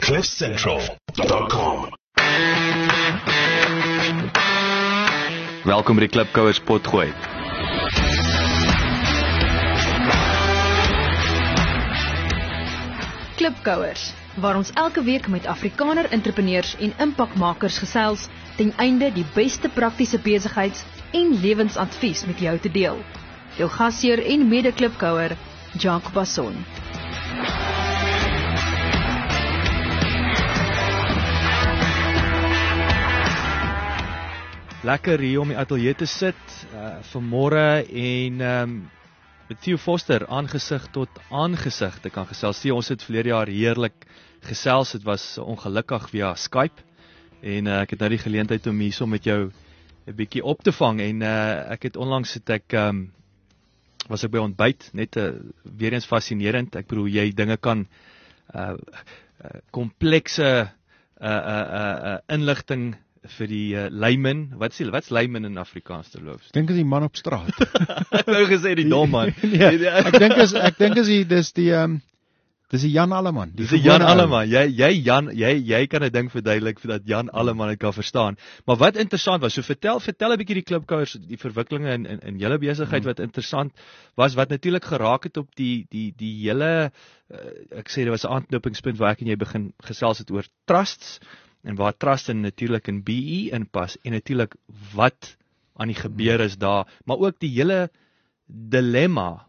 CliffCentral.com. Welkom by die Klipkouers potgooi. Klipkouers, waar ons elke week met Afrikaner entrepreneurs en impakmakers gesels, ten einde die beste praktiese besigheids- en lewensadvies met jou te deel. Jou gasheer en mede-klipkouer, Jacques Basson. Lekker hier om die ateljee te sit vanmôre en met Theo Foster aangesig tot aangesig te kan gesels. Ons het verlede jaar heerlik gesels. Dit was ongelukkig via Skype en ek het nou die geleentheid om hierso met jou 'n bietjie op te vang en ek het onlangs was ek by ontbyt, net weer eens fascinerend. Ek bedoel jy dinge kan komplekse inligting vir die layman. Wat's layman in Afrikaans te loop? Ek dink is die man op straat. Ek wou gesê die dom man. Nee, ek dink dis die Jan Alleman. Dis die Jan Alleman. Jy kan 'n ding verduidelik dat Jan Alleman dit kan verstaan. Maar wat interessant was, so vertel 'n bietjie die klipkouers die verwikkelinge in julle besigheid wat interessant was, wat natuurlik geraak het op die hele ek sê dit was 'n aanknopingspunt waar ek en jy begin gesels het oor trusts. En waar trust natuurlik in BE inpas en natuurlik wat aan die gebeur is daar, maar ook die hele dilemma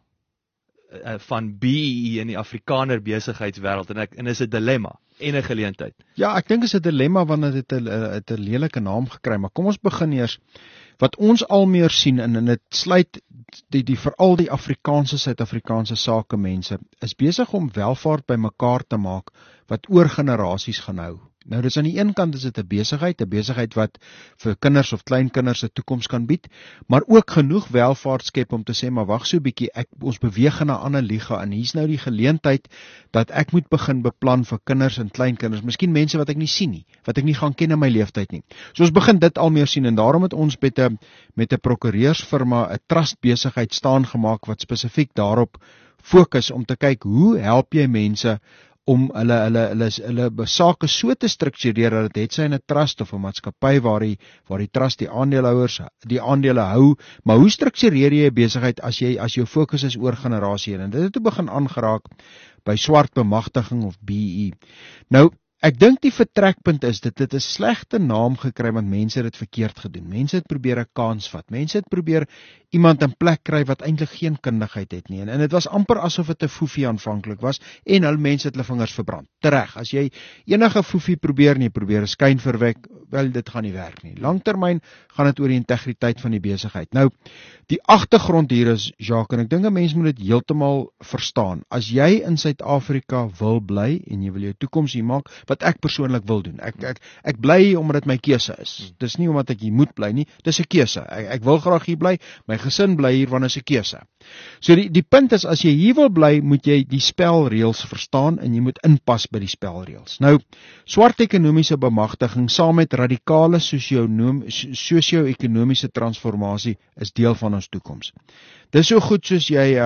van BE in die Afrikaner besigheidswêreld en is 'n dilemma en 'n geleentheid. Ja, ek dink is 'n dilemma want dit het 'n lelike naam gekry, maar kom ons begin eers. Wat ons al meer sien en dit sluit veral die Afrikaanse Suid-Afrikaanse sakemense is besig om welvaart bymekaar te maak wat oor generasies gaan hou. Nou dis aan die een kant is dit 'n besigheid wat vir kinders of kleinkinders 'n toekoms kan bied, maar ook genoeg welvaart skep om te sê maar wag so 'n bietjie, ons beweeg na 'n ander liga en hier's nou die geleentheid dat ek moet begin beplan vir kinders en kleinkinders, miskien mense wat ek nie sien nie, wat ek nie gaan ken in my lewenstyd nie. So ons begin dit al meer sien en daarom het ons met 'n prokureursfirma 'n trust besigheid staan gemaak wat spesifiek daarop fokus om te kyk hoe help jy mense om hulle sake so te struktureer dat dit sy in 'n trust of 'n maatskappy waar die trust die aandeelhouers die aandele hou, maar hoe struktureer jy 'n besigheid as jou fokus is oor generasie en dit het toe begin aangeraak by swart bemagtiging of BE. Nou ek dink die vertrekpunt is dit het 'n slegte naam gekry want mense het dit verkeerd gedoen. Mense het probeer 'n kans vat. Mense het probeer iemand in plek kry wat eintlik geen kundigheid het nie. En dit was amper asof dit 'n foefie aanvanklik was en hulle mense het hulle vingers verbrand. Tereg, as jy enige foefie probeer en jy probeer 'n skyn verwek, wel dit gaan nie werk nie. Langtermyn gaan dit oor die integriteit van die besigheid. Nou, die agtergrond hier is Jacques en ek dink 'n mens moet dit heeltemal verstaan. As jy in Suid-Afrika wil bly en jy wil jou toekoms hier maak, wat ek persoonlik wil doen. Ek bly hier omdat dit my keuse is. Dis nie omdat ek hier moet bly nie, dis 'n keuse. Ek wil graag hier bly, my gesin bly hier want dit is 'n keuse. So die punt is as jy hier wil bly, moet jy die spelreëls verstaan en jy moet inpas by die spelreëls. Nou, swart ekonomiese bemagtiging saam met radikale sosio-ekonomiese transformasie is deel van ons toekoms. Dis so goed soos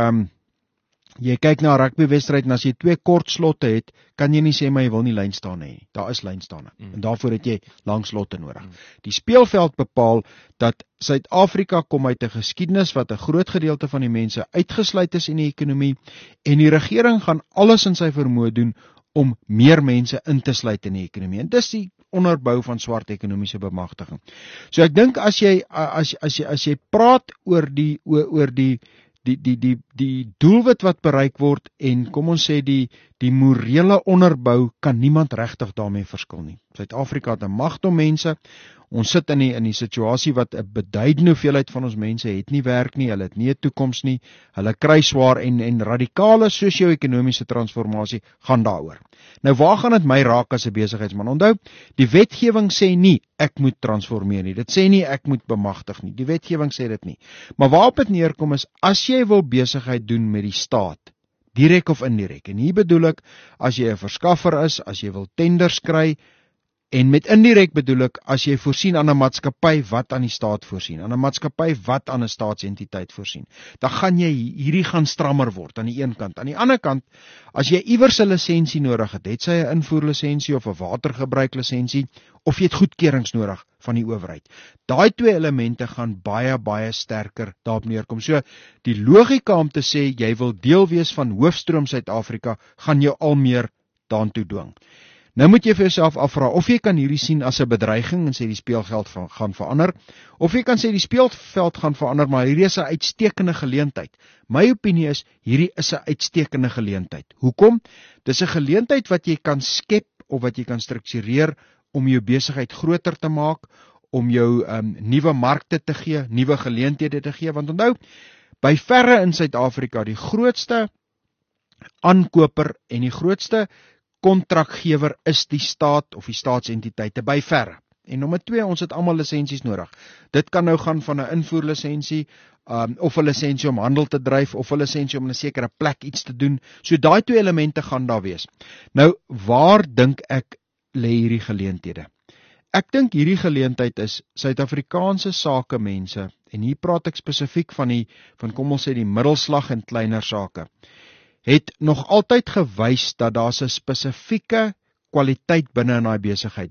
jy kyk na 'n rugbywedstryd en as jy 2 kort slotte het, kan jy nie sê maar jy wil nie lynstane hê. Daar is lynstane. En daarvoor het jy lang slotte nodig. Die speelveld bepaal dat Suid-Afrika kom uit 'n geskiedenis wat 'n groot gedeelte van die mense uitgesluit is in die ekonomie en die regering gaan alles in sy vermoë doen om meer mense in te sluit in die ekonomie. En dis die onderbou van swart ekonomiese bemagtiging. So ek dink as jy praat oor die doelwit wat bereik word en kom ons sê die morele onderbou kan niemand regtig daarmee verskil nie. Suid-Afrika het 'n magt om mense. Ons sit in die situasie wat 'n beduidende hoeveelheid van ons mense het nie werk nie, hulle het nie 'n toekoms nie, hulle kry swaar en radikale sosio-ekonomiese transformasie gaan daaroor. Nou waar gaan dit my raak as 'n besigheidsman? Onthou, die wetgewing sê nie ek moet transformeer nie. Dit sê nie ek moet bemagtig nie. Die wetgewing sê dit nie. Maar waarop dit neerkom is as jy wil besigheid doen met die staat, direk of indirek. En hier bedoel ek as jy 'n verskaffer is, as jy wil tenders kry En met indirek bedoel ek, as jy voorsien aan 'n maatskappy wat aan die staat voorsien, aan 'n maatskappy wat aan 'n staatsentiteit voorsien, dan gaan jy hierdie gaan strammer word aan die een kant. Aan die ander kant, as jy iewers 'n lisensie nodig het sy 'n invoerlisensie of 'n watergebruiklisensie, of jy het goedkeurings nodig van die owerheid. Daai twee elemente gaan baie sterker daarop neerkom. So, die logika om te sê, jy wil deel wees van Hoofstroom Suid-Afrika, gaan jou al meer daartoe dwing. Nou moet jy vir jouself afvra, of jy kan hierdie sien as 'n bedreiging en sê die speelveld gaan verander, of jy kan sê die speelveld gaan verander, maar hierdie is 'n uitstekende geleentheid. My opinie is, hierdie is 'n uitstekende geleentheid. Hoekom? Dis 'n geleentheid wat jy kan skep, of wat jy kan struktureer, om jou besigheid groter te maak, om jou nuwe markte te gee, nuwe geleenthede te gee, want onthou, by verre in Suid-Afrika, die grootste aankoper en die grootste kontrakgewer is die staat of die staatsentiteite by verre. En nommer 2, ons het almal lisensies nodig. Dit kan nou gaan van 'n invoerlisensie, of 'n lisensie om handel te dryf, of 'n lisensie om in 'n sekere plek iets te doen. So daai twee elemente gaan daar wees. Nou, waar dink ek lê hierdie geleenthede? Ek dink hierdie geleentheid is Suid-Afrikaanse sakemense, en hier praat ek spesifiek van kom ons sê die middelslag en kleiner sake, het nog altyd gewys dat daar's 'n spesifieke kwaliteit binne in daai besigheid.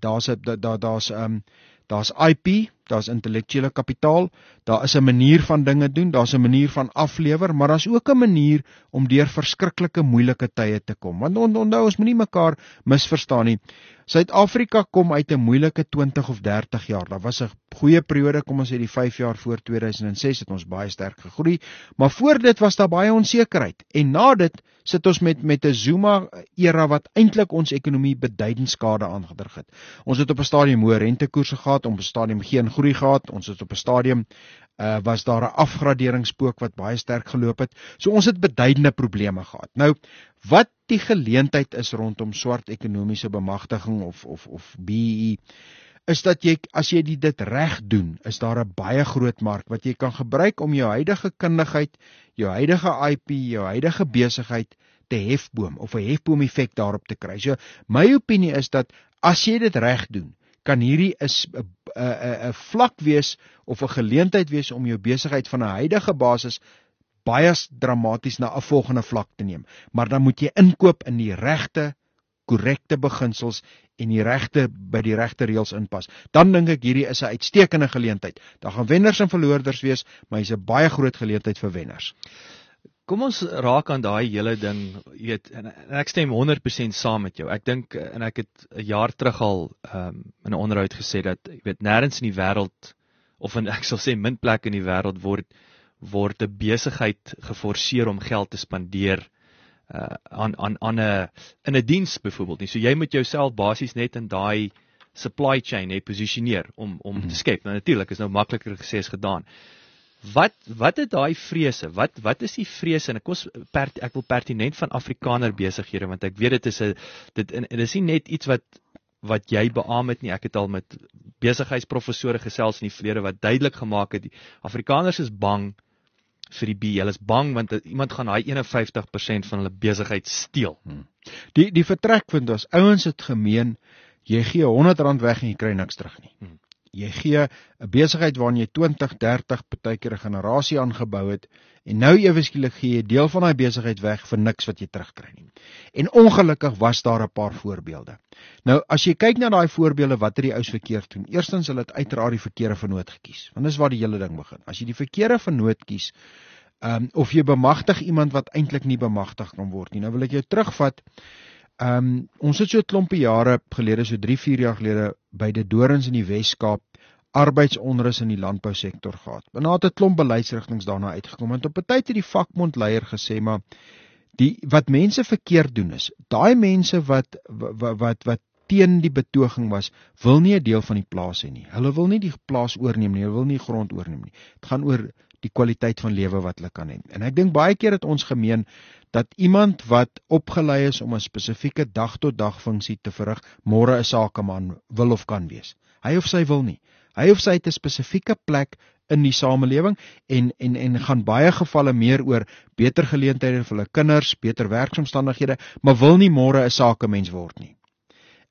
Daar's IP, daar's intellektuele kapitaal, daar is 'n manier van dinge doen, daar's 'n manier van aflewer, maar daar's ook 'n manier om deur verskriklike moeilike tye te kom. Want onthou, ons moenie mekaar misverstaan nie. Suid-Afrika kom uit 'n moeilike 20 of 30 jaar. Daar was 'n goeie periode, kom ons sê die 5 jaar voor 2006 het ons baie sterk gegroei, maar voor dit was daar baie onsekerheid. En na dit sit ons met 'n Zuma era wat eintlik ons ekonomie beduidend skade aangedrig het. Ons het op 'n stadium hoë rentekoerse gehad, op 'n stadium geen groei gehad, ons het op 'n stadium was daar 'n afgraderingspook wat baie sterk geloop het. So ons het beduidende probleme gehad. Nou, wat die geleentheid is rondom swart ekonomiese bemagtiging of BEE, is dat as jy dit reg doen, is daar 'n baie groot mark wat jy kan gebruik om jou huidige kundigheid, jou huidige IP, jou huidige besigheid te hefboom, of 'n hefboom effek daarop te kry. So, my opinie is dat as jy dit reg doen, kan hierdie 'n vlak wees of 'n geleentheid wees om jou besigheid van 'n huidige basis baie dramaties na 'n volgende vlak te neem. Maar dan moet jy inkoop in die regte, korrekte beginsels en by die regte reëls inpas. Dan dink ek hierdie is 'n uitstekende geleentheid. Daar gaan wenners en verloorders wees, maar hy's 'n baie groot geleentheid vir wenners. Kom ons raak aan daai hele ding, jy weet, en ek stem 100% saam met jou. Ek dink, en ek het 'n jaar terug al in 'n onderhoud gesê dat, jy weet, nêrens in die wêreld, of ek sal sê min plek in die wêreld word 'n besigheid geforseer om geld te spandeer in 'n diens byvoorbeeld nie. So jy moet jouself basies net in daai supply chain posisioneer om te skep. Nou natuurlik is nou makliker gesê as gedaan. Wat het daai vrese? Wat is die vrese? En ek wil pertinent van Afrikaner besighede, want ek weet dit is nie net iets wat jy beamoen het nie. Ek het al met besigheidsprofessore gesels in die verlede wat duidelik gemaak het, die Afrikaners is bang vir die B. Hulle is bang want iemand gaan daai 51% van hulle besigheid steel. Die vertrekpunt was, ouens het gemeen, jy gee R100 weg en jy kry niks terug nie. Jy gee 'n besigheid waarin jy 20, 30, partykeer 'n generasie aangebou het, en nou ewe skielik gee jy deel van daai besigheid weg vir niks wat jy terugkry nie. En ongelukkig was daar 'n paar voorbeelde. Nou, as jy kyk na daai voorbeelde, wat het die ouens verkeerd doen? Eerstens, hulle het uiteraard die verkeerde vennoot gekies, want dis waar die hele ding begin. As jy die verkeerde vennoot kies, of jy bemagtig iemand wat eintlik nie bemagtig kan word nie. Nou wil ek jou terugvat. Ons het so 'n klompie jare gelede, so 3-4 jaar gelede, by die Dorings in die Wes-Kaap arbeidsonrus in die landbousektor gehad. En daar het 'n klomp beleidsrigtinge daarna uitgekom. En op 'n tyd het die vakbondleier gesê, maar wat mense verkeerd doen is, daai mense wat teen die betoging was, wil nie 'n deel van die plaas hê nie. Hulle wil nie die plaas oorneem nie, hulle wil nie grond oorneem nie. Dit gaan oor die kwaliteit van lewe wat hulle kan hê. En ek dink baie keer het ons gemeen dat iemand wat opgelei is om 'n spesifieke dag tot dag funksie te verrig, môre 'n sakeman wil of kan wees. Hy of sy wil nie. Hy of sy het 'n spesifieke plek in die samelewing en gaan baie gevalle meer oor beter geleenthede vir hulle kinders, beter werksomstandighede, maar wil nie môre 'n sakemens word nie.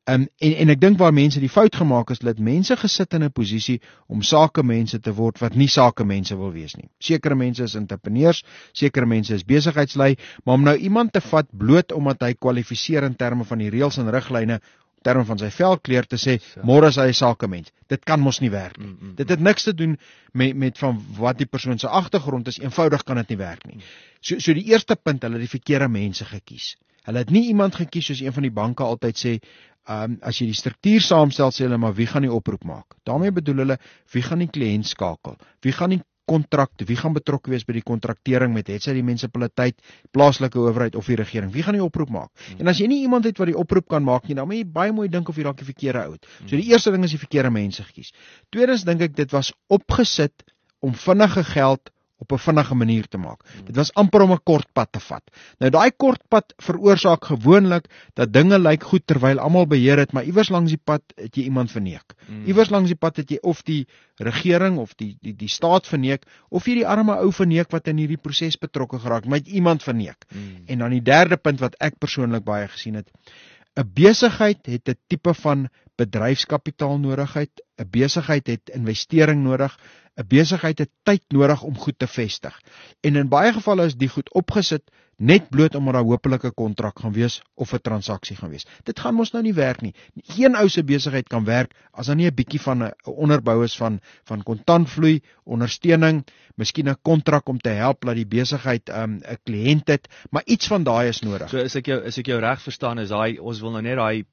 En ek dink waar mense die fout gemaak is, dat mense gesit in 'n posisie om sakemense te word wat nie sakemense wil wees nie. Sekere mense is entrepreneurs, sekere mense is besigheidslei, maar om nou iemand te vat bloot omdat hy kwalifiseer in terme van die reëls en riglyne, in terme van sy velkleur te sê, môre is hy 'n sakemens. Dit kan mos nie werk nie. Dit het niks te doen met van wat die persoon se agtergrond is, eenvoudig kan dit nie werk nie. So die eerste punt, hulle het die verkeerde mense gekies. Hulle het nie iemand gekies soos een van die banke altyd sê, as jy die struktuur saamstel, sê hulle, maar wie gaan die oproep maak? Daarmee bedoel hulle, wie gaan die kliënt skakel? Wie gaan die kontrak, wie gaan betrokke wees by die kontraktering met het sy die munisipaliteit, plaaslike owerheid of die regering? Wie gaan die oproep maak? En as jy nie iemand het wat die oproep kan maak nie, dan moet jy baie mooi dink of jy dalk die verkeerde ou het. So die eerste ding is die verkeerde mense gekies. Tweedens dink ek dit was opgesit om vinnige geld op 'n vinnige manier te maak. Dit was amper om 'n kort pad te vat. Nou daai kort pad veroorsaak gewoonlik dat dinge lyk goed terwyl almal beheer het, maar iewers langs die pad het jy iemand verneek. Iewers langs die pad het jy of die regering of die staat verneek, of jy die arme ou verneek wat in hierdie proses betrokke geraak, maar jy iemand verneek. En dan die derde punt wat ek persoonlik baie gesien het, 'n besigheid het 'n tipe van bedryfskapitaal nodigheid, 'n besigheid het investering nodig, 'n besigheid het tyd nodig om goed te vestig. En in baie gevalle is die goed opgesit net bloot omdat daar hopelik 'n kontrak gaan wees of 'n transaksie gaan wees. Dit gaan mos nou nie werk nie. Geen ou se besigheid kan werk as daar nie 'n bietjie van 'n onderbou is van kontantvloei, ondersteuning, miskien 'n kontrak om te help dat die besigheid 'n kliënt het, maar iets van daai is nodig. So as ek jou reg verstaan, is ons wil nou net daai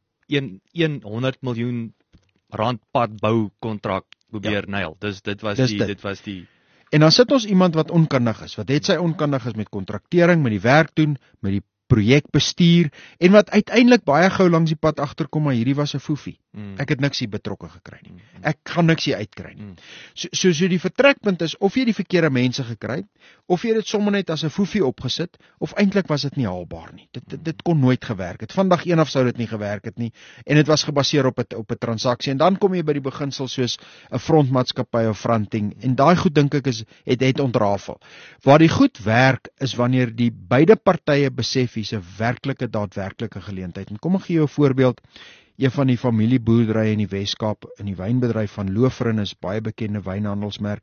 100 miljoen rand padbou kontrak probeer nail. Dit was die En dan sit ons iemand wat onkundig is, wat het sy onkundig is met kontraktering, met die werk doen, met die projekbestuur, en wat uiteindelik baie gou langs die pad agterkom, maar hierdie was 'n foefie. Ek het niks hier betrokke gekry nie. Ek gaan niks hier uitkry nie. So die vertrekpunt is, of jy die verkeerde mense gekry, of jy dit sommer net as 'n foefie opgesit, of eintlik was dit nie haalbaar nie. Dit kon nooit gewerk het. Vandag een af sou dit nie gewerk het nie, en dit was gebaseer op 'n transaksie, en dan kom jy by die beginsel soos 'n frontmaatskappy of fronting, en daai goed dink ek het ontrafel. Waar die goed werk, is wanneer die beide partye besef hier's 'n daadwerklike geleentheid. En kom ek gee jou 'n voorbeeld. Een van die familieboerderye in die Weskaap, in die wynbedryf van Loofrin, is baie bekende wynhandelsmerk.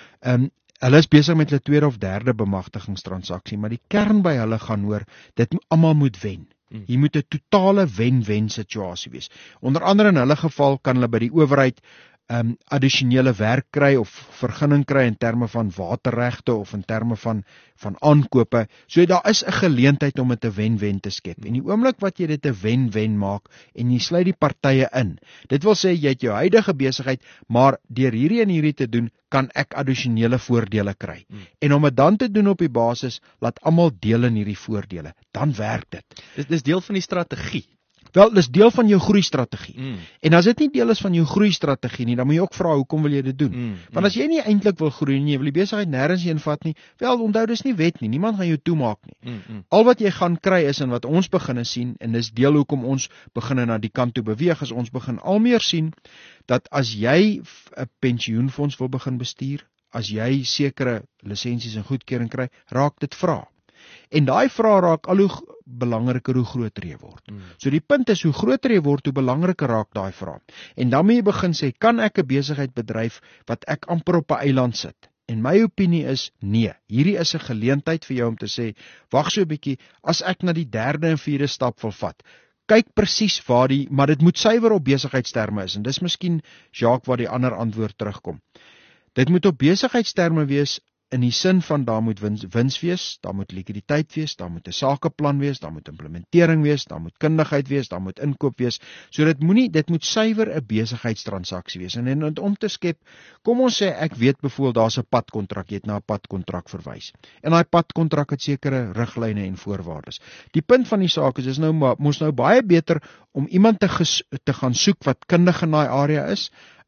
Hulle is besig met hulle tweede of derde bemagtigingstransaksie, maar die kern by hulle gaan oor, dit almal moet wen. Hier moet 'n totale wen-wen situasie wees. Onder andere in hulle geval kan hulle by die owerheid addisionele werk kry of vergunning kry in terme van waterregte of in terme van aankope. So daar is 'n geleentheid om dit 'n wen-wen te skep. En die oomblik wat jy dit 'n wen-wen maak en jy sluit die partye in, dit wil sê jy het jou huidige besigheid, maar deur hierdie en hierdie te doen, kan ek addisionele voordele kry. En om dit dan te doen op die basis, laat almal deel in hierdie voordele, dan werk dit. Dis deel van die strategie. Wel, dis deel van jou groeistrategie. En as dit nie deel is van jou groeistrategie nie, dan moet jy ook vra, hoekom wil jy dit doen? Want as jy nie eintlik wil groei nie, jy wil die besigheid nêrens heen vat nie, wel, onthou, dis nie wet nie, niemand gaan jou toemaak nie. Al wat jy gaan kry is, en wat ons begin sien, en dis deel hoekom ons begin na die kant toe beweeg, is ons begin al meer sien, dat as jy 'n pensioenfonds wil begin bestuur, as jy sekere lisensies en goedkeuring kry, raak dit vra. En daai vrae raak al hoe belangriker hoe groter jy word. So die punt is, hoe groter jy word, hoe belangriker raak daai vrae. En dan moet jy begin sê, kan ek 'n besigheid bedryf wat ek amper op 'n eiland sit? En my opinie is, nee, hierdie is 'n geleentheid vir jou om te sê, wag so 'n bietjie, as ek na die derde en vierde stap wil vat, kyk presies waar maar dit moet suiwer op besigheidsterme is, en dis miskien, Jacques, waar die ander antwoord terugkom. Dit moet op besigheidsterme wees, in die sin van, daar moet wins wees, daar moet likwiditeit wees, daar moet 'n sakeplan wees, daar moet implementering wees, daar moet kundigheid wees, daar moet inkoop wees. So dit moet suiwer 'n besigheidstransaksie wees. En om te skep, kom ons sê, ek weet byvoorbeeld daar's 'n padkontrak, jy het na 'n padkontrak verwys. En daai padkontrak het sekere riglyne en voorwaardes. Die punt van die saak is mos nou baie beter om iemand te gaan soek wat kundig in daai area is,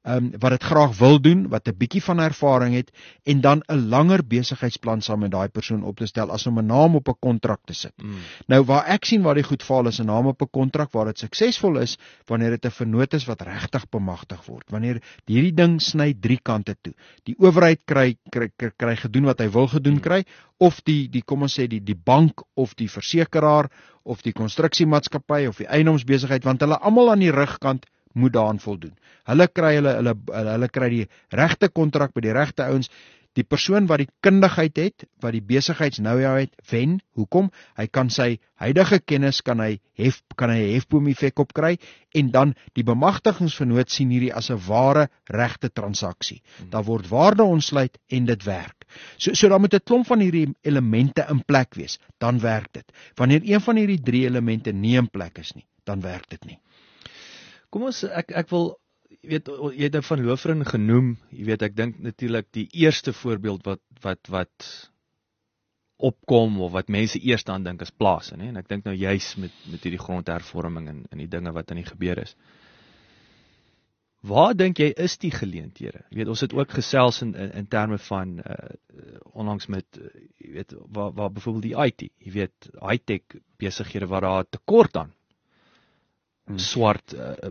wat dit graag wil doen, wat 'n bietjie van ervaring het en dan 'n langer besigheidsplan saam met daai persoon op te stel as om 'n naam op 'n kontrak te sit. Nou waar ek sien waar die goed faal is 'n naam op 'n kontrak waar dit suksesvol is wanneer dit 'n vennoot is wat regtig bemagtig word. Wanneer hierdie ding sny 3 kante toe. Die owerheid kry gedoen wat hy wil gedoen kry of die kom ons sê die bank of die versekeraar of die konstruksiemaatskappy of die eiendomsbesigheid want hulle almal aan die rugkant moet daaraan voldoen. Hulle kry die regte kontrak by die regte ouens. Die persoon wat die kundigheid het, wat die besigheids-know-how het, wen. Hoekom? Hy kan sy huidige kennis kan hy 'n hefboom-effek opkry en dan die bemagtigingsvernoot sien hierdie as 'n ware regte transaksie. Daar word waarde ontsluit en dit werk. So dan moet 'n klomp van hierdie elemente in plek wees, dan werk dit. Wanneer een van hierdie 3 elemente nie in plek is nie, dan werk dit nie. Kom ons ek wil jy het van Hoofrin genoem, ek dink natuurlik die eerste voorbeeld wat opkom of wat mense eers aan dink is plase, né? En ek dink nou juis met hierdie grondhervorming en die dinge wat aan die gebeur is. Waar dink jy is die geleenthede? Ons het ook gesels in terme van onlangs met waar byvoorbeeld die IT, high-tech besighede waar daar tekort aan swart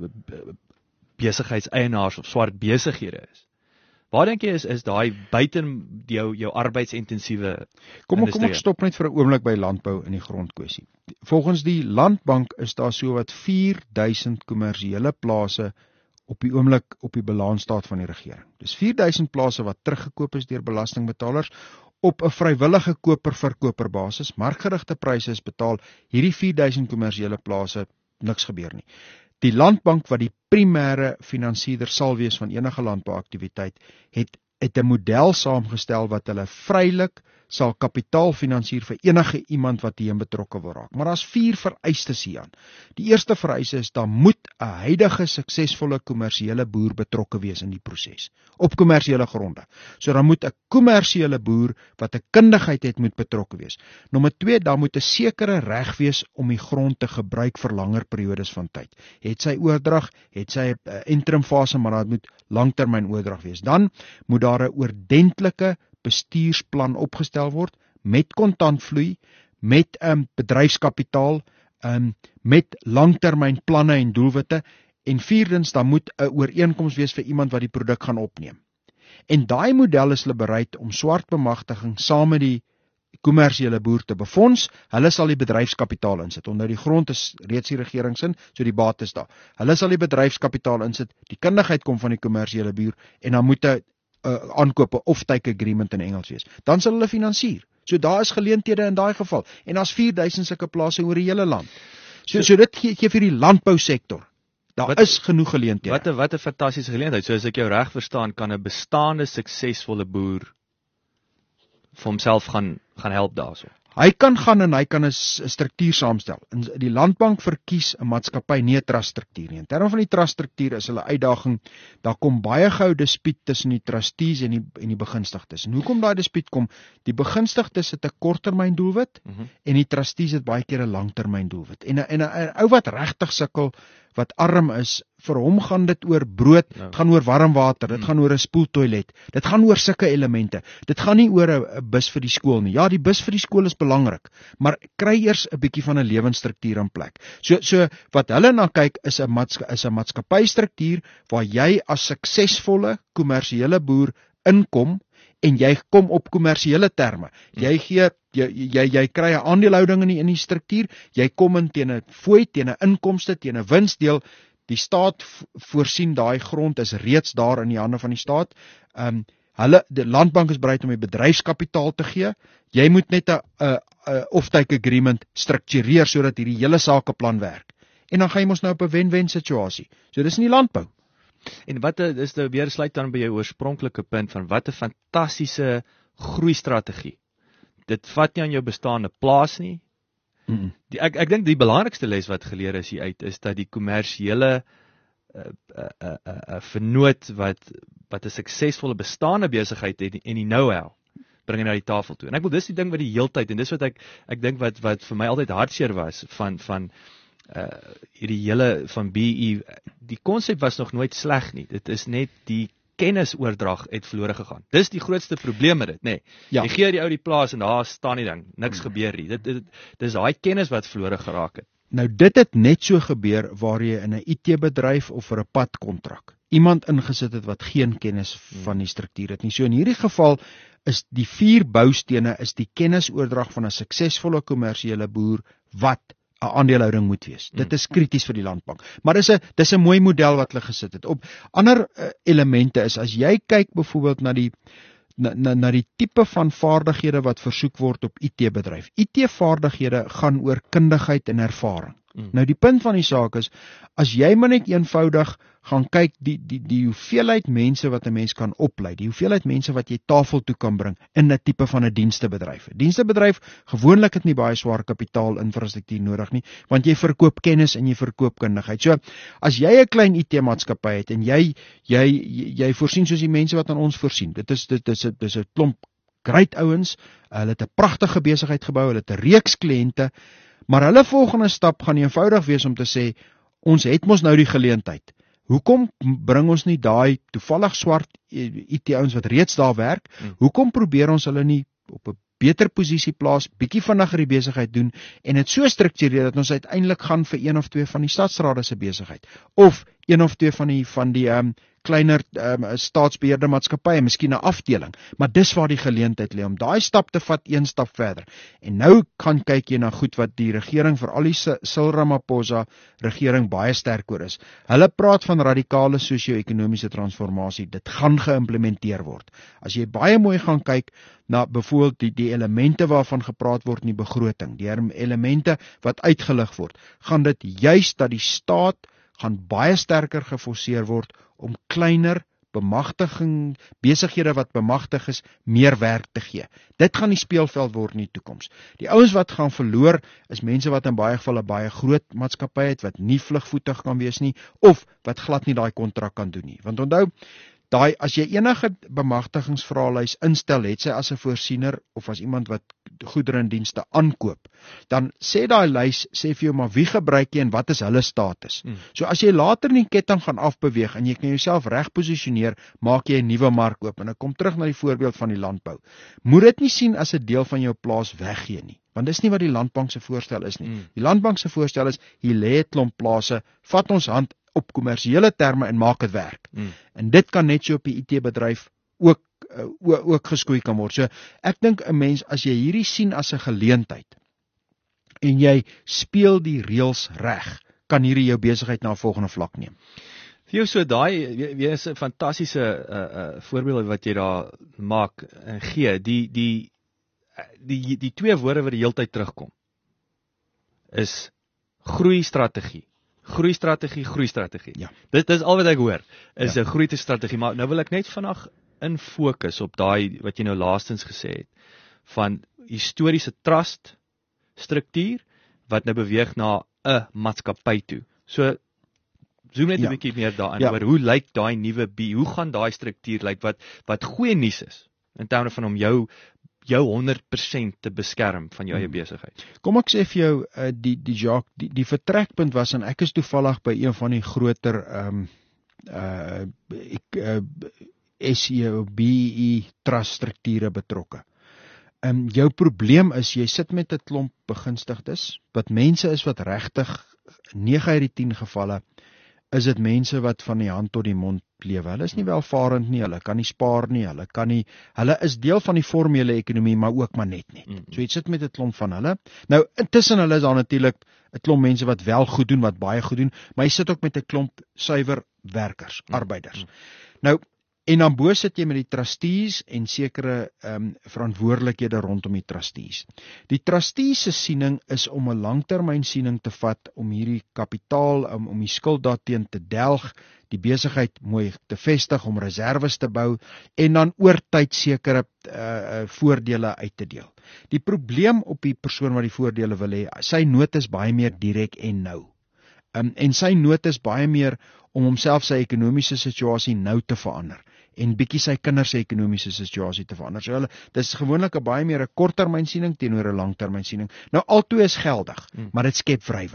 besigheidseienaars of swart besighede is. Waar dink jy is daai buite jou arbeidsintensiewe Kom ek stop net vir 'n oomblik by landbou in die grondkwessie. Volgens die Landbank is daar sowat 4000 kommersiële plase op die oomblik op die balansstaat van die regering. Dis 4000 plase wat teruggekoop is deur belastingbetalers op 'n vrywillige koper-verkoper basis. Markgerigte pryse is betaal. Hierdie 4000 kommersiële plase, niks gebeur nie. Die Landbank wat die primêre finansierder sal wees van enige landbouaktiwiteit, het 'n model saamgestel wat hulle vrylik sal kapitaal finansier vir enige iemand wat hierin betrokke wil raak. Maar daar's 4 vereistes hieraan. Die eerste vereiste is daar moet 'n huidige suksesvolle kommersiële boer betrokke wees in die proses op kommersiële gronde. So dan moet 'n kommersiële boer wat 'n kundigheid het moet betrokke wees. Nommer 2, daar moet 'n sekere reg wees om die grond te gebruik vir langer periodes van tyd. Het sy oordrag, het sy 'n interim fase, maar dit moet langtermyn oordrag wees. Dan moet daar 'n ordentlike bestuursplan opgestel word met kontantvloei, met bedryfskapitaal, met langtermyn planne en doelwitte en vierdens dan moet 'n ooreenkoms wees vir iemand wat die produk gaan opneem. En daai model is hulle bereid om swart bemagtiging saam met die kommersiële boer te befonds. Hulle sal die bedryfskapitaal insit. Onder die grond is reeds die regering sin, so die baat is daar. Hulle sal die bedryfskapitaal insit. Die kundigheid kom van die kommersiële boer en dan moet 'n aankope offtake agreement in Engels wees. Dan sal hulle finansier. So daar is geleenthede in daai geval. En daar's 4000 sulke plase oor die hele land. So dit gee vir die landbousektor. Daar is genoeg geleenthede. Wat 'n fantastiese geleentheid. So as ek jou reg verstaan, kan 'n bestaande suksesvolle boer vir homself gaan help daarso. Hy kan gaan en hy kan 'n struktuur saamstel. Die Landbank verkies 'n maatskappy, nie 'n truststruktuur nie. In terme van die truststruktuur is hulle uitdaging, daar kom baie gou dispuut tussen die trustees en die begunstigdes. En hoekom daai dispuut kom? Die begunstigdes het 'n korttermyn doelwit en die trustees het baie keer 'n langtermyn doelwit. En 'n ou wat regtig sukkel, wat arm is, vir hom gaan dit oor brood, dit gaan oor warm water, dit gaan oor 'n spoeltoilet, dit gaan oor sulke elemente. Dit gaan nie oor 'n bus vir die skool nie. Ja, die bus vir die skool is belangrik, maar kry eers 'n bietjie van 'n lewensstruktuur in plek. So wat hulle na kyk is 'n maatskappystruktuur waar jy as suksesvolle kommersiële boer inkom en jy kom op kommersiële terme. Jy gee jy kry 'n aandelehouding in die struktuur, jy kom in teen 'n fooi, teen 'n inkomste, teen 'n winsdeel. Die staat voorsien daai grond is reeds daar in die hande van die staat. Die Landbank is bereid om die bedryfskapitaal te gee. Jy moet net 'n offtake agreement struktureer sodat hierdie hele sakeplan werk. En dan gaan jy mos nou op 'n wen-wen situasie. So dis in die landbou. En wat is nou weer sluit dan by jou oorspronklike punt van wat 'n fantastiese groeistrategie. Dit vat nie aan jou bestaande plaas nie. Ek dink die belangrikste les wat geleer is hier uit is dat die kommersiële vennoot wat 'n suksesvolle bestaande besigheid het en die know-how bring na die tafel toe. En ek wil dis die ding wat die heeltyd en dis wat ek dink wat vir my altyd hartseer was van hierdie hele van BE, die konsep was nog nooit sleg nie. Dit is net die kennisoordrag het verlore gegaan. Dis die grootste probleem met dit, nê. Ja. Jy gee die ou die plaas en daar staan die ding, niks gebeur nie. Dis daai kennis wat verlore geraak het. Nou dit het net so gebeur waar jy in 'n IT-bedryf of vir 'n padkontrak iemand ingesit het wat geen kennis van die struktuur het nie. So in hierdie geval is die 4 boustene is die kennisoordrag van 'n suksesvolle kommersiële boer wat 'n aandelehouding moet wees. Dit is krities vir die landbank. Maar dis 'n mooi model wat hulle gesit het. Op ander elemente is as jy kyk byvoorbeeld na die tipe van vaardighede wat versoek word op IT-bedryf. IT-vaardighede gaan oor kundigheid en ervaring. Nou die punt van die saak is, as jy maar net eenvoudig gaan kyk die hoeveelheid mense wat 'n mens kan oplei, die hoeveelheid mense wat jy tafel toe kan bring in 'n tipe van 'n dienstebedryf. Dienstebedryf gewoonlik het nie baie swaar kapitaal infrastruktuur nodig nie, want jy verkoop kennis en jy verkoop kundigheid. So as jy 'n klein IT-maatskappy het en jy voorsien soos die mense wat aan ons voorsien. Dit is 'n klomp great ouens, hulle het 'n pragtige besigheid gebou, hulle het 'n reeks kliënte, maar hulle volgende stap gaan eenvoudig wees om te sê, ons het mos nou die geleentheid. Hoekom bring ons nie daai toevallig swart IT-ouens wat reeds daar werk, hoekom probeer ons hulle nie op 'n beter posisie plaas, bietjie vinniger die besigheid doen en dit so struktureer dat ons uiteindelik gaan vir 1 of 2 van die stadsrade se besigheid of 1 of 2 van die kleiner staatsbeheerde maatskappye, miskien 'n afdeling, maar dis waar die geleentheid lê om daai stap te vat 1 stap verder. En nou kan kyk jy na goed wat die regering, veral die Cyril Ramaphosa regering baie sterk oor is. Hulle praat van radikale sosio-ekonomiese transformasie. Dit gaan geïmplementeer word. As jy baie mooi gaan kyk na byvoorbeeld die elemente waarvan gepraat word in die begroting, die elemente wat uitgelig word, gaan dit juist dat die staat gaan baie sterker geforseer word om kleiner besighede wat bemagtig is, meer werk te gee. Dit gaan die speelveld word in die toekoms. Die ouens wat gaan verloor, is mense wat in baie gevalle baie groot maatskappye het, wat nie vlugvoetig kan wees nie, of wat glad nie daai kontrak kan doen nie. Want onthou, as jy enige bemagtigingsvraelys instel, het sy as 'n voorsiener of as iemand wat goedere en dienste aankoop, dan sê daai lys, sê vir jou maar wie gebruik jy en wat is hulle status. So as jy later in die ketting gaan afbeweeg en jy kan jouself reg posisioneer, maak jy 'n nuwe mark oop. En ek kom terug na die voorbeeld van die landbou. Moet dit nie sien as 'n deel van jou plaas weggee nie, want dis nie wat die landbank se voorstel is nie. Die landbank se voorstel is, hier lê 'n klomp plase, vat ons hand op kommersiële terme en maak dit werk. En dit kan net so op die IT-bedryf ook geskoei kan word. So ek dink 'n mens, as jy hierdie sien as 'n geleentheid en jy speel die reëls reg, kan hierdie jou besigheid na 'n volgende vlak neem. Vir jou so daai is 'n fantastiese voorbeeld wat jy daar maak en gee. Die 2 woorde wat die heeltyd terugkom is groeistrategie. Groeistrategie. Ja. Dit is al wat ek hoor, is 'n groeistrategie, maar nou wil ek net vandag in fokus op daai wat jy nou laastens gesê het, van historiese trust struktuur, wat nou beweeg na 'n maatskappy toe. So, zoom net 'n bietjie meer daarin, oor hoe lyk daai nuwe hoe gaan daai struktuur lyk, wat goeie nuus is, in terme van om jou 100% te beskerm van jou eie besigheid. Kom ek sê vir jou, die vertrekpunt was, en ek is toevallig by een van die groter SEO/BE trust strukture betrokke. Jou probleem is, jy sit met 'n klomp begunstigdes, wat mense is wat regtig 9 uit die 10 gevalle is dit mense wat van die hand tot die mond lewe. Hulle is nie welvarend nie, hulle kan nie spaar nie, hulle is deel van die formele ekonomie, maar ook maar net. So jy sit met 'n klomp van hulle. Nou, intussen hulle is daar natuurlik 'n klomp mense wat wel goed doen, wat baie goed doen, maar jy sit ook met 'n klomp suiwer werkers, arbeiders. Nou, en dan bo sit jy met die trustees en sekere verantwoordelikhede rondom die trustees. Die trustees se siening is om 'n langtermynsiening te vat, om hierdie kapitaal, om die skuld daarteen te delg, die besigheid mooi te vestig, om reserves te bou en dan oor tyd sekere voordele uit te deel. Die probleem op die persoon wat die voordele wil hê, sy nood is baie meer direk en nou. En sy nood is baie meer om homself sy ekonomiese situasie nou te verander en bietjie sy kinders se ekonomiese situasie te verander. So dis gewoonlik 'n baie meer 'n korttermynsiening teenoor 'n langtermynsiening. Nou albei is geldig, maar dit skep wrywing.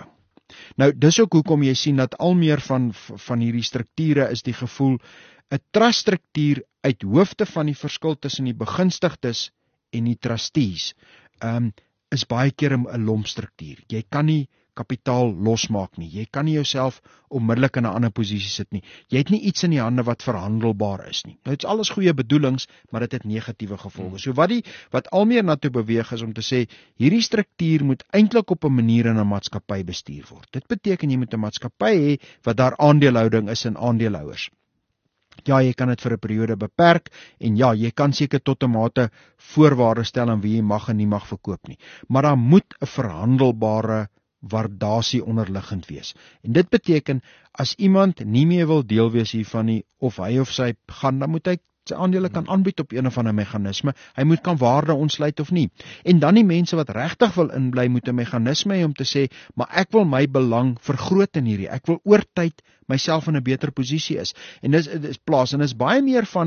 Nou dis ook hoekom jy sien dat al meer van hierdie strukture is die gevoel 'n truststruktuur uit hoofde van die verskil tussen die begunstigdes en die trustees is baie keer 'n lompstruktuur. Jy kan nie kapitaal losmaak nie. Jy kan nie jouself onmiddellik in 'n ander posisie sit nie. Jy het nie iets in die hande wat verhandelbaar is nie. Nou dit is alles goeie bedoelings, maar dit het negatiewe gevolge. So wat al meer na toe beweeg is om te sê hierdie struktuur moet eintlik op 'n manier in 'n maatskappy bestuur word. Dit beteken jy moet 'n maatskappy hê wat daar aandelehouding is in aandeelhouers. Ja, jy kan dit vir 'n periode beperk en ja, jy kan seker tot 'n mate voorwaardes stel aan wie jy mag en nie mag verkoop nie. Maar daar moet 'n verhandelbare waardasie onderliggend wees. En dit beteken as iemand nie meer wil deel wees hiervan nie of hy of sy gaan, dan moet hy sy aandele kan aanbied op een of ander meganisme. Hy moet kan waarde ontsluit of nie. En dan die mense wat regtig wil inbly moet 'n meganisme hê om te sê, maar ek wil my belang vergroot in hierdie. Ek wil oor tyd myself in 'n beter posisie is. En dis plaas en is baie meer van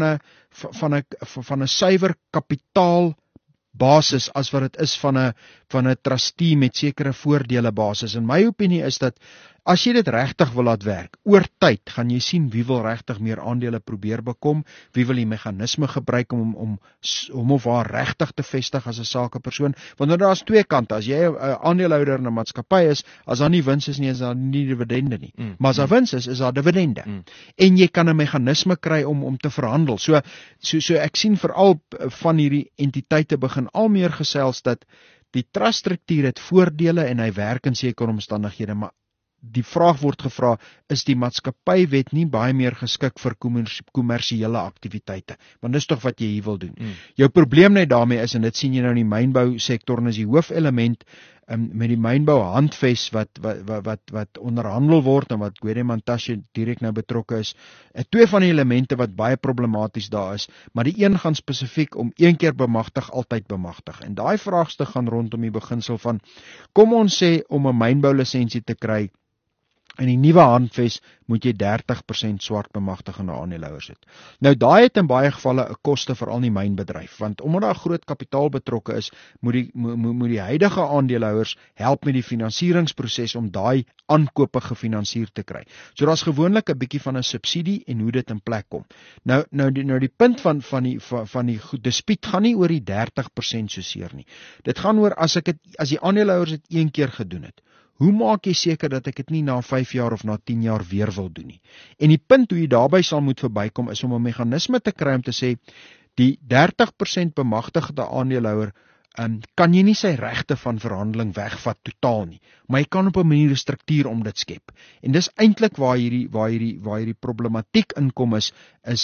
'n suiwer kapitaal basis as wat dit is van 'n trustee met sekere voordele basis. En my opinie is dat as jy dit regtig wil laat werk, oor tyd gaan jy sien wie wil regtig meer aandele probeer bekom, wie wil die meganisme gebruik om of haar regtig te vestig as 'n sakepersoon, want daar's twee kante. As jy 'n aandeelhouder in 'n maatskappy is, as daar nie wins is nie, is daar nie dividende nie. Maar as daar wins is daar dividende. En jy kan 'n meganisme kry om te verhandel. So ek sien veral van hierdie entiteite begin al meer gesels dat die truststruktuur het voordele en hy werk in sekere omstandighede, maar die vraag word gevra, is die maatskappywet nie baie meer geskik vir kommersiële aktiwiteite? Want dis tog wat jy hier wil doen. Jou probleem net daarmee is, en dit sien jy nou in die mynbou sektor, en is die hoofelement met die mynbou handves wat onderhandel word en wat Gwede Mantashe direk nou betrokke is. Twee van die elemente wat baie problematies daar is, maar die een gaan spesifiek om een keer bemagtig, altyd bemagtig. En daai vraagstuk gaan rondom die beginsel van, kom ons sê om 'n mynbou lisensie te kry, in die nuwe handves moet jy 30% swart bemagtigende aandeelhouers hê. Nou daai het in baie gevalle 'n koste veral in die mynbedryf, want omdat daar groot kapitaal betrokke is, moet die huidige aandeelhouers help met die finansieringsproses om daai aankope gefinansier te kry. So daar's gewoonlik 'n bietjie van 'n subsidie en hoe dit in plek kom. Nou die punt van die dispuut gaan nie oor die 30% soseer nie. Dit gaan oor as die aandeelhouers dit een keer gedoen het. Hoe maak jy seker dat ek dit nie na 5 jaar of na 10 jaar weer wil doen nie? En die punt hoe jy daarby sal moet verbykom is om 'n meganisme te kry om te sê, die 30% bemagtigde aandeelhouer kan jy nie sy regte van verhandeling wegvat totaal nie, maar jy kan op 'n manier 'n struktuur om dit skep. En dis eintlik waar hierdie problematiek inkom is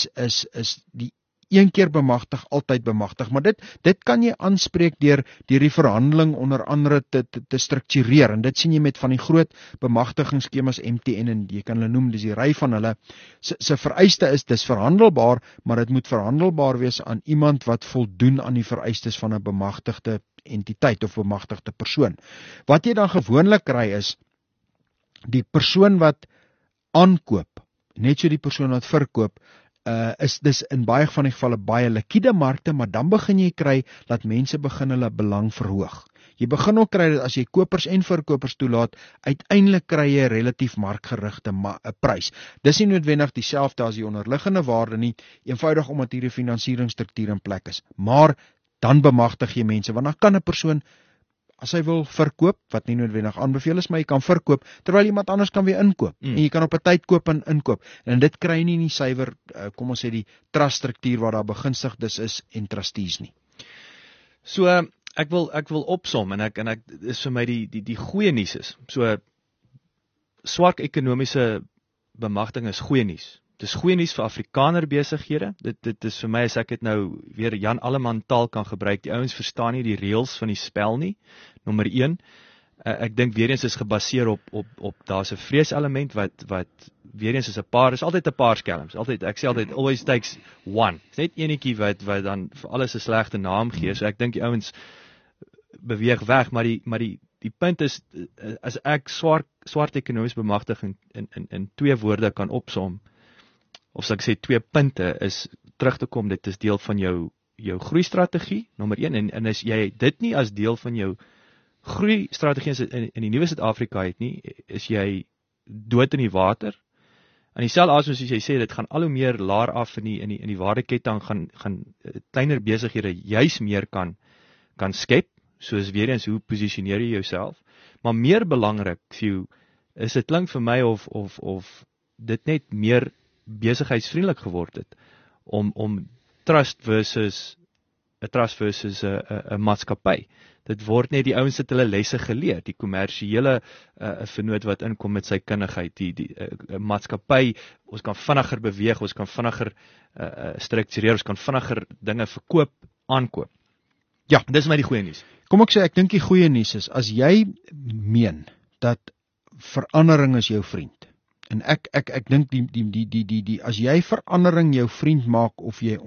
die een keer bemagtig, altyd bemagtig, maar dit kan jy aanspreek deur die verhandeling onder andere te struktureer, en dit sien jy met van die groot bemagtigingsskemas MTN, en jy kan hulle noem, dis die ry van hulle, se vereiste is, dis verhandelbaar, maar dit moet verhandelbaar wees aan iemand wat voldoen aan die vereistes van 'n bemagtigde entiteit of bemagtigde persoon. Wat jy dan gewoonlik kry is, die persoon wat aankoop, net so die persoon wat verkoop, is dis in baie van die gevalle baie likwide markte, maar dan begin jy kry dat mense begin hulle belang verhoog. Jy begin ook kry dat as jy kopers en verkopers toelaat, uiteindelik kry jy 'n relatief markgerigte prys. Dis nie noodwendig dieselfde as die onderliggende waarde nie, eenvoudig omdat hierdie finansieringsstruktuur in plek is. Maar dan bemagtig jy mense, want dan kan 'n persoon, as hy wil verkoop, wat nie noodwendig aanbeveel is, maar jy kan verkoop, terwyl iemand anders kan weer inkoop. En jy kan op 'n tyd koop en inkoop. En dit kry jy nie in die suiwer, kom ons sê die truststruktuur waar daar begunstigdes is en trustees nie. So ek wil opsom en ek is vir my die goeie nuus is. So swart ekonomiese bemagtiging is goeie nuus. Dis goeie nuus vir Afrikaner besighede. Dit is vir my, as ek dit nou weer Jan Alleman taal kan gebruik, die ouens verstaan nie die reëls van die spel nie. Nommer 1. Ek dink weer eens is gebaseer op daar's 'n vreeselement wat weer eens is altyd 'n paar skelms. Ek sê altyd always takes one. Dis net enetjie wat dan vir alles 'n slegte naam gee. So ek dink die ouens beweeg weg, maar die punt is, as ek swart ekonomiese bemagtiging in 2 woorde kan opsom, of as ek sê 2 punte, is terug te kom, dit is deel van jou groeistrategie, nommer 1, en as jy dit nie as deel van jou groei strategie in die nuwe Suid-Afrika het nie, is jy dood in die water. En dieselfde asem soos jy sê, dit gaan al hoe meer laer af in die waardeketting gaan kleiner besighede juis meer kan skep, soos weer eens hoe posisioneer jy jouself. Maar meer belangrik, Theo, is dit klink vir my of dit net meer besigheidsvriendelik geword het om trust versus 'n maatskappy. Dit word net die ouens het hulle lesse geleer, die kommersiële vennoot wat inkom met sy kundigheid, die maatskappy, ons kan vinniger beweeg, ons kan vinniger struktureer, ons kan vinniger dinge verkoop, aankoop. Ja, dis my die goeie nuus. Kom ek sê, ek dink die goeie nuus is, as jy meen dat verandering is jou vriend, en ek dink as jy verandering jou vriend maak, of jy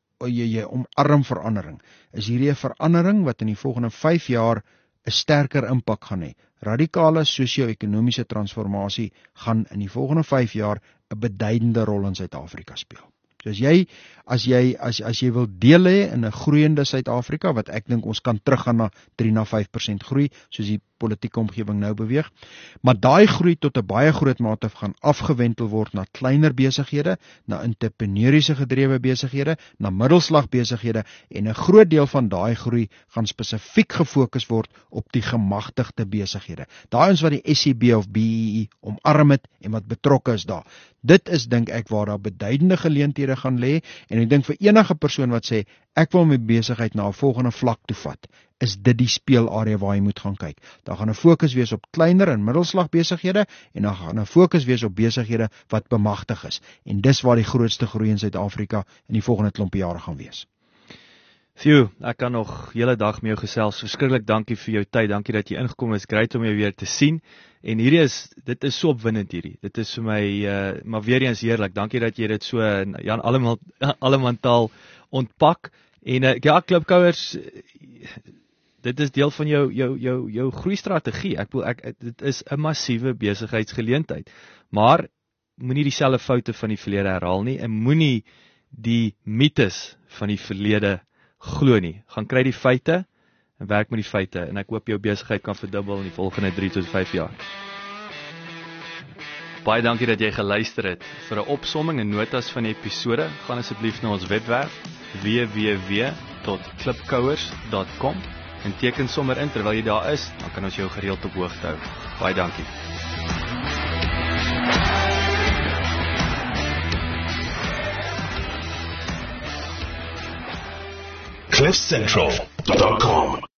omarm verandering, is hierdie 'n verandering wat in die volgende 5 jaar 'n sterker impak gaan hê. Radikale sosio-ekonomiese transformasie gaan in die volgende 5 jaar 'n beduidende rol in Suid-Afrika speel. So as jy wil deel hê in 'n groeiende Suid-Afrika, wat ek dink ons kan teruggaan na 3-5% groei, soos die politieke omgewing nou beweeg, maar daai groei tot 'n baie groot mate gaan afgewentel word na kleiner besighede, na entrepreneuriese gedrewe besighede, na middelslag besighede, en 'n groot deel van daai groei gaan spesifiek gefokus word op die gemagtigde besighede. Daai ons wat die SCB of BEE omarm het en wat betrokke is daar. Dit is, dink ek, waar daar beduidende geleenthede gaan lê, en ek dink vir enige persoon wat sê, ek wil my besigheid na 'n volgende vlak toe vat, is dit die speelarea waar jy moet gaan kyk. Daar gaan 'n fokus wees op kleiner en middelslag besighede, en daar gaan 'n fokus wees op besighede wat bemagtig is. En dis waar die grootste groei in Suid-Afrika in die volgende klompie jare gaan wees. Theo, ek kan nog hele dag met jou gesels. Verskriklik dankie vir jou tyd. Dankie dat jy ingekom is. Great om jou weer te sien. En dit is so opwindend hierdie. Dit is vir my maar weer eens heerlik. Dankie dat jy dit so Jan Allemantaal ontpak. En ja, klipkouers, dit is deel van jou groeistrategie. Dit is 'n massiewe besigheidsgeleentheid. Maar moenie dieselfde foute van die verlede herhaal nie, en moenie die mites van die verlede glo nie. Gaan kry die feite en werk met die feite, en ek hoop jou besigheid kan verdubbel in die volgende 3 tot 5 jaar. Baie dankie dat jy geluister het. Vir 'n opsomming en notas van die episode, gaan asseblief na ons webwerf www.klipkouers.com en teken sommer in terwyl jy daar is, dan kan ons jou gereeld op hoogte hou. Baie dankie. CliffCentral.com